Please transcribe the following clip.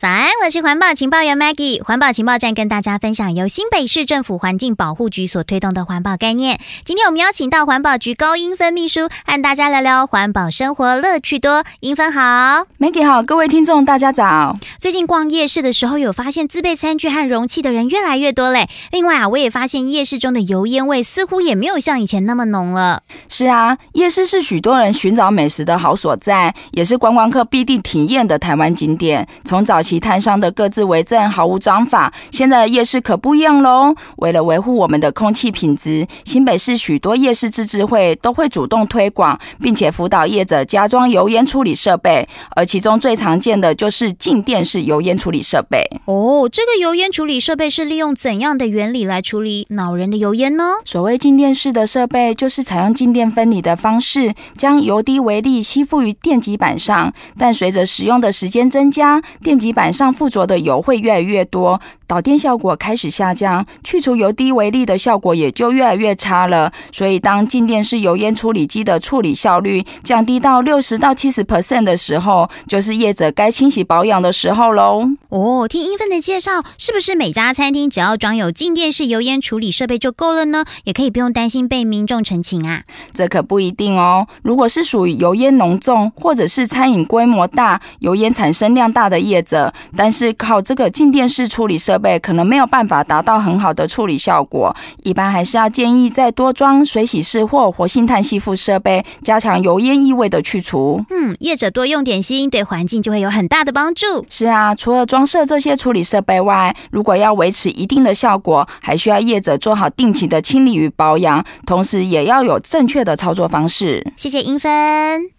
早安，我是环保情报员 Maggie。环保情报站跟大家分享由新北市政府环境保护局所推动的环保概念。今天我们邀请到环保局高英芬秘书，和大家聊聊环保生活乐趣多。英芬好。 Maggie 好，各位听众大家早。 最近逛夜市的时候，有发现自备餐具和容器的人越来越多嘞。另外我也发现夜市中的油烟味似乎也没有像以前那么浓了。 是啊，夜市是许多人寻找美食的好所在，也是观光客必定体验的台湾景点。从早期摊商的各自为政，毫无章法，现在的夜市可不一样咯。为了维护我们的空气品质，新北市许多夜市自治会都会主动推广，并且辅导业者加装油烟处理设备，而其中最常见的就是静电式油烟处理设备。 这个油烟处理设备是利用怎样的原理来处理恼人的油烟呢？ 所谓静电式的设备，就是采用静电分离的方式，将油滴微粒吸附于电极板上，但随着使用的时间增加，电极板上附着的油会越来越多，导电效果开始下降，去除油滴微粒的效果也就越来越差了。所以当静电式油烟处理机的处理效率降低到60%到70% 的时候，就是业者该清洗保养的时候咯。 听英芬的介绍，是不是每家餐厅只要装有静电式油烟处理设备就够了呢？也可以不用担心被民众陈情啊？ 这可不一定哦。如果是属于油烟浓重，或者是餐饮规模大、油烟产生量大的业者，但是靠这个静电式处理设备可能没有办法达到很好的处理效果，一般还是要建议再多装水洗式或活性炭吸附设备，加强油烟异味的去除。 业者多用点心，对环境就会有很大的帮助。 是啊，除了装设这些处理设备外，如果要维持一定的效果，还需要业者做好定期的清理与保养，同时也要有正确的操作方式。 谢谢英芬。